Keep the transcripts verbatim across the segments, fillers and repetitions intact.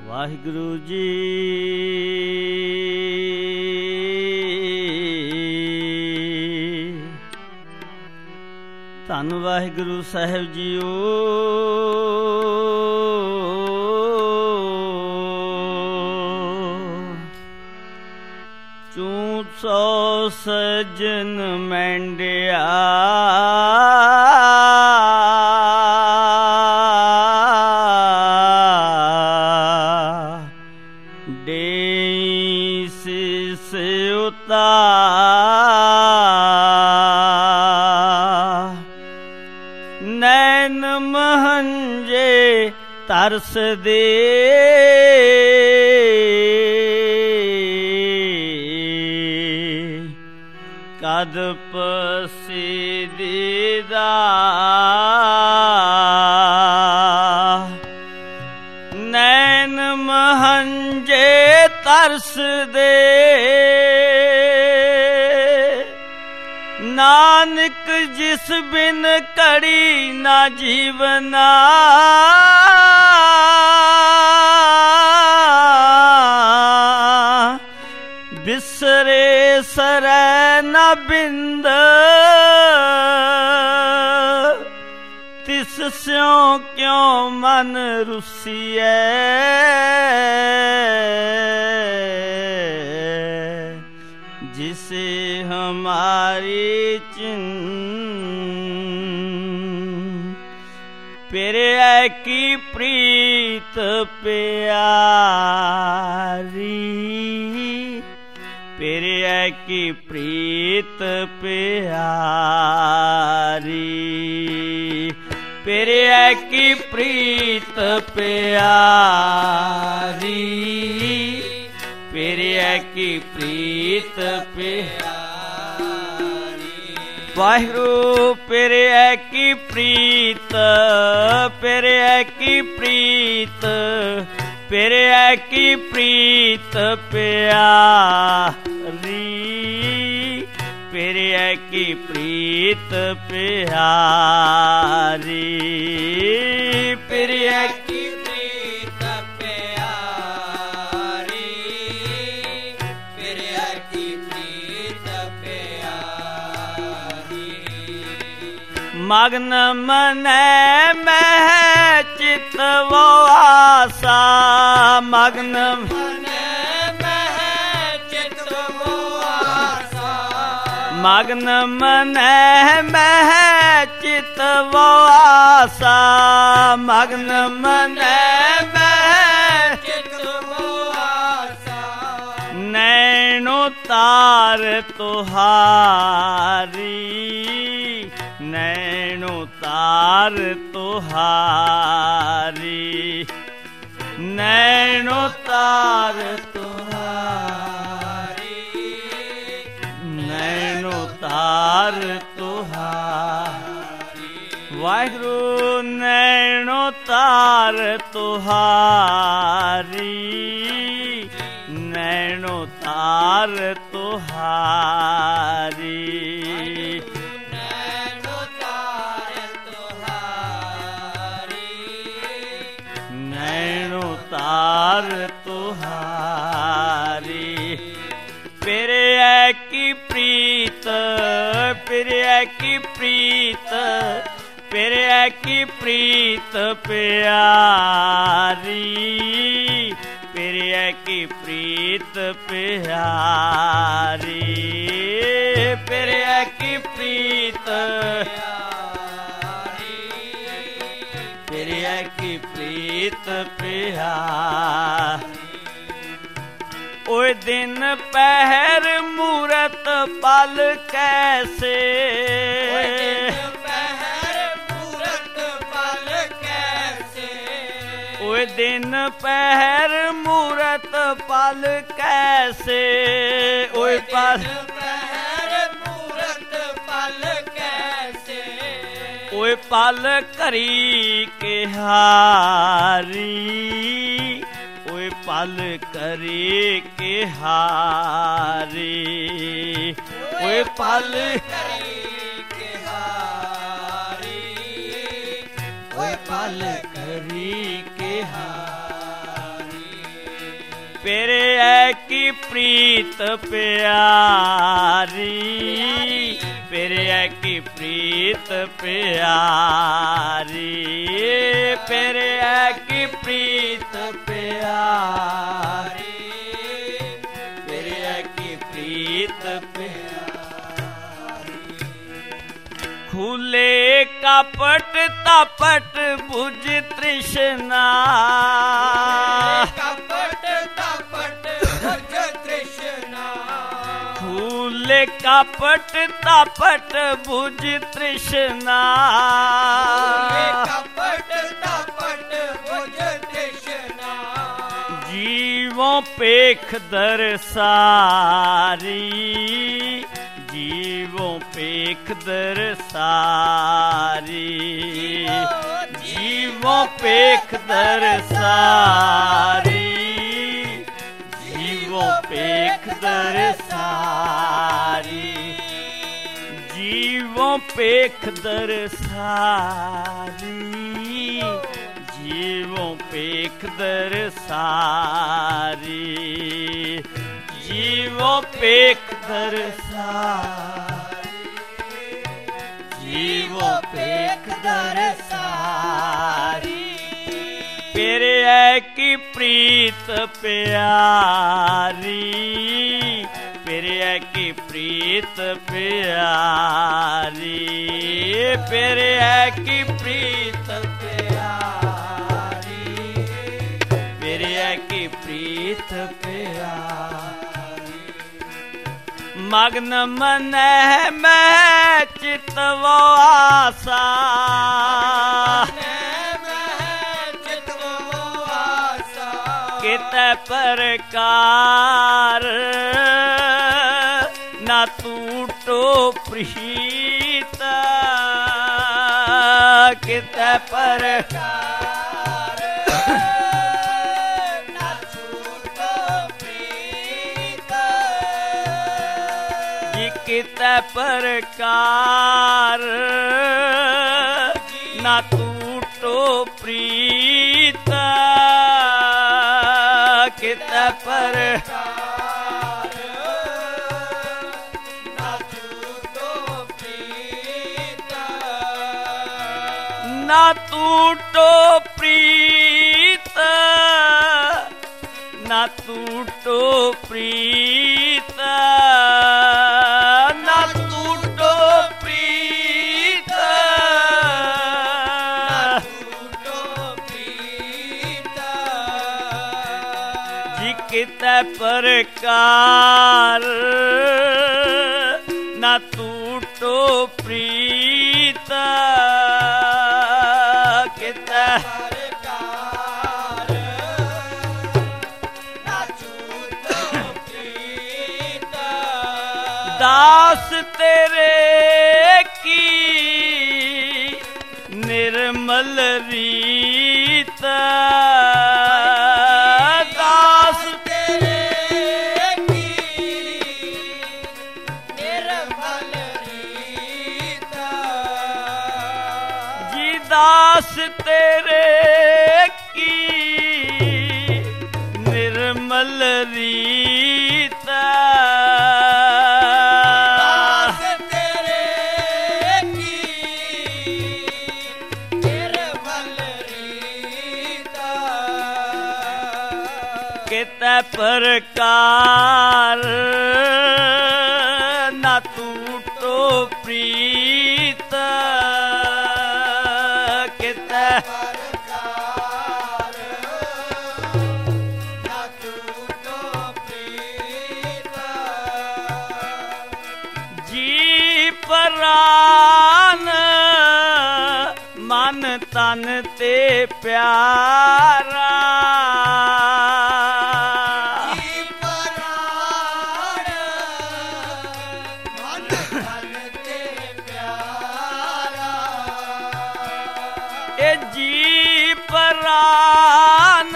ਵਾਹਿਗੁਰੂ ਜੀ। ਧੰਨ ਵਾਹਿਗੁਰੂ ਸਾਹਿਬ ਜੀਓ। ਚੂੰ ਸੌ ਸਜਨ ਮੈਂਡਿਆ ਦੇ ਸਿਸ ਉਤਾਰ ਨੈਣ ਮਹੰਜੇ ਤਰਸ ਦੇ ਕਦ ਪਸੀ ਦੀਦਾ ਨੈਣ ਮਹੰਜੇ ਤਰਸ ਦੇ ਨਾਨਕ ਜਿਸ ਬਿਨ ਘੜੀ ਨਾ ਜੀਵਨਾ ਬਿਸਰੇ ਸਰੈ ਨਾ ਬਿੰਦ ਤਿਸ ਸਿਉ ਕਿਉ ਮਨ ਰੁਸੀਐ ਜਿਸੇ ਹਮਾਰੀ ਚਿੰਤ ਪਿਰਿਆ ਕੀ ਪ੍ਰੀਤ ਪਿਆਰੀ ਪਿਰਿਆ ਕੀ ਪ੍ਰੀਤ ਪਿਆਰੀ ਪਿਰਿਆ ਕੀ ਪ੍ਰੀਤ ਪਿਆਰੀ ਪਿਰਿਆ ਕੀ ਪ੍ਰੀਤ ਪਿਆਰੀ। ਵਾਹਿਗੁਰੂ ਪਿਰਿਆ ਕੀ ਪ੍ਰੀਤ ਪਿਰਿਆ ਕੀ ਪ੍ਰੀਤ ਪਿਰਿਆ ਕੀ ਪ੍ਰੀਤ ਪਿਆਰੀ ਪਿਰਿਆ ਕੀ ਪ੍ਰੀਤ ਪਿਆਰੀ ਪਿਰਿਆ ਕੀ ਪ੍ਰੀਤ ਪਿਆਰੀ ਪਿਰਿਆ ਕੀ ਪ੍ਰੀਤ ਪਿਆਰੀ। ਮਗਨ ਮਨੈ ਮਹਿ ਚਿਤ ਵੋ ਆਸਾ ਮਗਨ ਮਨੈ ਮਹਿ ਚਿਤ ਵੋ ਆਸਾ ਮਗਨ ਮਨੈ ਮਹਿ ਚਿਤ ਵੋ ਆਸਾ ਮਗਨ ਮਨੈ ਮਹਿ ਚਿਤ ਵੋ ਆਸਾ ਨੈਣੋ ਤਾਰ ਤੁਹਾਰੀ ਨੈਣੋ ਤਾਰ ਤੁਹਾਰੀ ਨੈਣੋ ਤਾਰ ਤੁਹਾਰੀ ਨੈਣੋ ਤਾਰ ਤੁਹਾਰੀ। ਵਾਹਿਗੁਰੂ ਨੈਣੋ ਤਾਰ ਤੁਹਾਰੀ ਨੈਣੋ ਤਾਰ ਤੁਹਾਰੀ ਨੈਣੋ ਤਾਰ ਤੁਹਾਰੀ ਨੈਣੋ ਤਾਰ ਤੁਹਾਰੀ। ਪਿਰਿਆ ਕੀ ਪ੍ਰੀਤ ਪਿਰਿਆ ਕੀ ਪ੍ਰੀਤ ਪਿਰਿਆ ਕੀ ਪ੍ਰੀਤ ਪਿਆਰੀ ਪਿਰਿਆ ਕੀ ਪ੍ਰੀਤ ਪਿਆਰੀ ਪਿਰਿਆ ਕੀ ਪ੍ਰੀਤ ਪਿਰਿਆ ਕੀ ਪ੍ਰੀਤ ਪਿਆਰੀ। ਓਏ ਦਿਨ ਪਹਿਰ ਮੂਰਤ ਪਲ ਕੈਸੇ ਓਏ ਦਿਨ ਪਹਿਰ ਮੂਰਤ ਪਲ ਕੈਸੇ ਓਏ ਦਿਨ ਪਹਿਰ ਮੂਰਤ ਪਲ ਕੈਸੇ ਓਏ ਪਲ ਪਹਿਰ ਮੂਰਤ ਪਲ ਕੈਸੇ ਓਏ ਪਲ ਘਰੀ ਕਿਹਾਰੀ ਓਏ ਪਲ ਕਰੀ ਕਿਹਾਰੀ ਓਏ ਪਲ ਕਰੀ ਕਿਹਾਰੀ ਓਏ ਪਲ ਕਰੀ ਕਿਹਾਰੀ। पेरे है की प्रीत प्यारी, पेरे है की प्रीत प्यारी, पेरे है की प्रीत प्यारी, पेरे है की प्रीत प्यारी। खुले कपट तपट बुझ तृष्णा, कपट तपट बुझ तृष्णा, खुले कपट तपट बुझ तृष्णा, कपट तपट बुझ तृष्णा। जीवों पेख दरसारी, जीवों पेख दरसारी, जीवों पेख दरसारी, जीवों पेख दरसारी, जीवों पेख दरसारी, जीवों पेख दरसारी, जीवों पेख दरसारी, जीवों पेख दरसारी। पेरे है की प्रीत प्यारी, पेरे है की प्रीत प्यारी, पेरे है की प्रीत प्यारी, पेरे है की प्रीत प्यारी। मग्न मन मैं चितवो आसा, कित प्रकार न टूटो प्रीत, कित प्रकार न टूटो प्रीत, जी कित प्रकार न टूटो प्रीत, कित प्रकार न टूटो प्रीत, न टूटो प्रीत, न टूटो प्रीत, न टूटो प्रीत, टूटो प्रीत, जी कित प्रकार न टूटो प्रीत, कित प्रकार न टूटो प्रीत। दास तेरे की निर्मल रीत, दास तेरे की निर्मल रीत, जी दास तेरे की निर्मल रीत, दास तेरे की निर्मल रीत, कित प्रकार न टूटो प्रीत, कित प्रकार न टूटो प्रीत, जी प्राण मन तन ते प्यारा, जी प्राण मन तन ते प्यारा, ए जी प्राण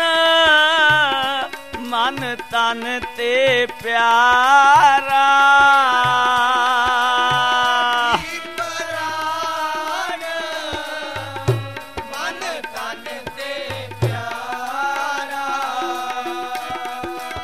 मन तन ते प्यारा, जी प्राण मन तन ते प्यारा,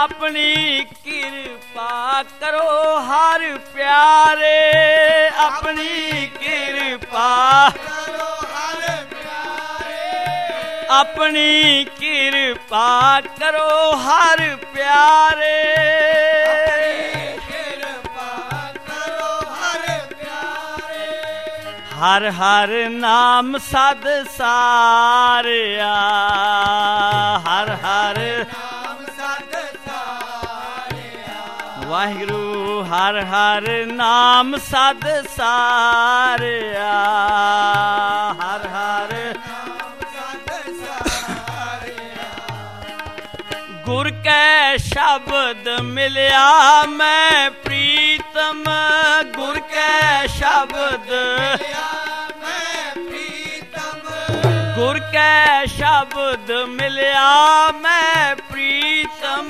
ਆਪਣੀ ਕਿਰਪਾ ਕਰੋ ਹਰ ਪਿਆਰੇ, ਆਪਣੀ ਕਿਰਪਾ ਕਰੋ ਹਰ ਪਿਆਰੇ, ਆਪਣੀ ਕਿਰਪਾ ਕਰੋ ਹਰ ਪਿਆਰੇ, ਕਿਰਪਾ ਕਰੋ ਹਰ ਪਿਆਰੇ, ਹਰ ਹਰ ਨਾਮ ਸਦ ਸਾਰਿਆ, ਹਰ ਹਰ ਨਾਮ ਸਦ ਸਾਰਿਆ, ਵਾਹਿਗੁਰੂ ਹਰ ਹਰ ਨਾਮ ਸਦ ਸਾਰਿਆ, ਹਰ ਹਰ ਨਾਮ ਸਦ ਸਾਰਿਆ, ਗੁਰ ਕੈ ਸ਼ਬਦ ਮਿਲਿਆ ਮੈਂ ਪ੍ਰੀਤਮ, ਗੁਰ ਕੈ ਸ਼ਬਦ ਮਿਲਿਆ ਮੈਂ ਪ੍ਰੀਤਮ, ਗੁਰ ਕੈ ਸ਼ਬਦ ਮਿਲਿਆ ਮੈਂ ਪ੍ਰੀਤਮ,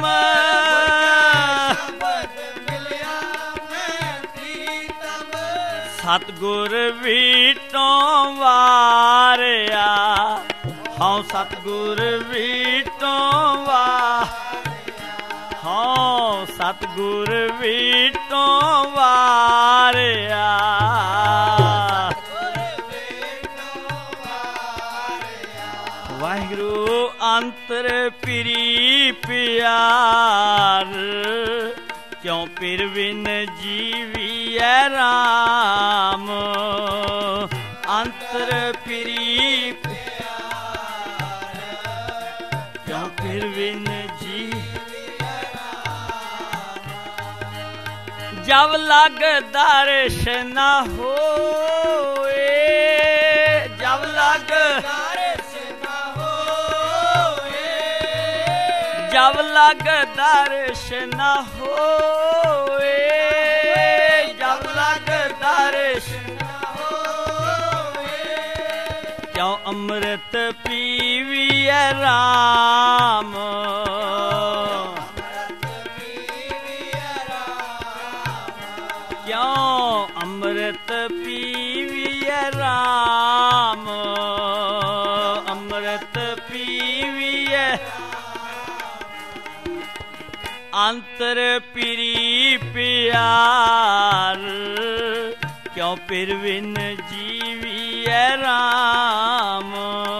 ਸ਼ਬਦ ਮਿਲਿਆ ਮੈਂ ਪ੍ਰੀਤਮ, ਸਤਿਗੁਰ ਵੀਟੋਂ ਵਾਰਿਆ, ਹਉ ਸਤਿਗੁਰ ਵੀਟੋਂ ਵਾ, ਹਉ ਸਤਿਗੁਰ ਵੀਟੋਂ ਵਾਰਿਆ, ਵਾਹਿਗੁਰੂ ਅੰਤਰ ਪਿਰੀ ਪਿਆਰ, ਕਿਉ ਪਿਰ ਬਿਨ ਜੀਵੀਐ ਰਾਮ, ਅੰਤਰ ਪਿਰੀ ਪਿਆਰ, ਕਿਉ ਪਿਰ ਬਿਨ ਜੀ, ਜਬ ਲਗ ਦਰਸ਼ਨ ਹੋਏ, ਜਬ ਲਗ ਦਰਸ਼ਨ ਹੋਏ, ਜਬ ਲਗ ਦਰਸ਼ਨ ਹੋਏ, ਜਬ ਲਗ ਦਰਸ਼ਨ ਹੋਏ, ਕਿਉ ਅੰਮ੍ਰਿਤ ਪੀਵੀਐ ਰਾਮ, ਕਿਉ ਅੰਮ੍ਰਿਤ ਪੀਵੀਐ ਰਾਮ, ਅੰਮ੍ਰਿਤ ਪੀਵੀਐ, ਅੰਤਰ ਪਿਰੀ ਪਿਆਰ, ਕਿਉ ਪਿਰ ਬਿਨ ਜੀਵੀਐ ਰਾਮ,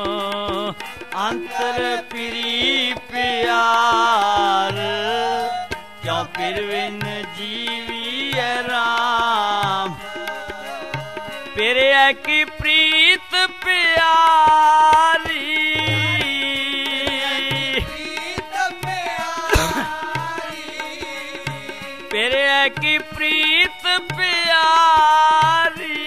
ਅੰਤਰ ਪਿਰੀ ਪਿਆਰ, ਕਿਉ ਪਿਰ ਬਿਨ ਜੀਵੀਐ ਰਾਮ, ਪਿਰਿਆ ਕੀ ਪ੍ਰੀਤ ਪਿਆਰੀ, ਪ੍ਰੀਤ ਪਿਆਰੀ, ਪਿਰਿਆ ਕੀ ਪ੍ਰੀਤ ਪਿਆਰੀ,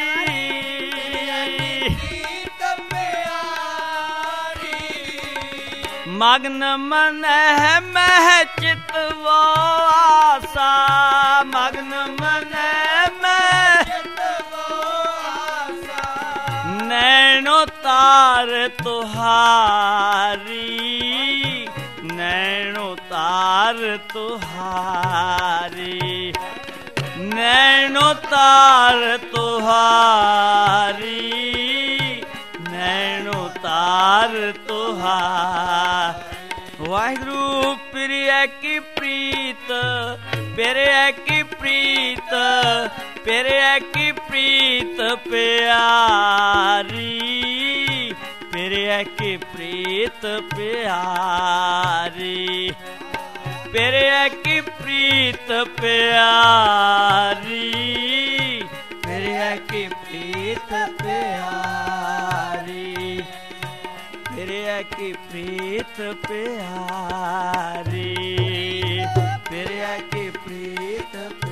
ਪ੍ਰੀਤ ਪਿਆਰੀ, ਮਗਨ ਮਨਹਿ ਮਹਿ ਚਿਤਵੋ ਆਸਾ, ਮਗਨ ਮਨਹਿ ਮਹਿ ਚਿਤਵੋ ਆਸਾ, ਨੈਣੋ ਤਾਰ ਤੁਹਾਰੀ, ਨੈਣੋ ਤਾਰ ਤੁਹਾਰੀ, ਨੈਣੋ ਤਾਰ ਤੁਹਾਰੀ, ਨੈਣੋ ਤਾਰ ਤੁਹਾਰ, ਵਾਹਿਗੁਰੂ ਪਿਰਿਆ ਕੀ ਪ੍ਰੀਤ, ਪਿਰਿਆ ਕੀ ਪ੍ਰੀਤ, ਪਿਰਿਆ ਕੀ ਪ੍ਰੀਤ ਪਿਆਰੀ, ਪਿਰਿਆ ਕੀ ਪ੍ਰੀਤ ਪਿਆਰੀ, ਪਿਰਿਆ ਕੀ ਪ੍ਰੀਤ ਪਿਆਰੀ, ਪਿਰਿਆ ਕੀ ਪ੍ਰੀਤ ਪਿਆਰੀ, ਪਿਰਿਆ ਕੀ ਪ੍ਰੀਤ ਪਿਆਰੀ, ਪਿਰਿਆ ਕੀ ਪ੍ਰੀਤ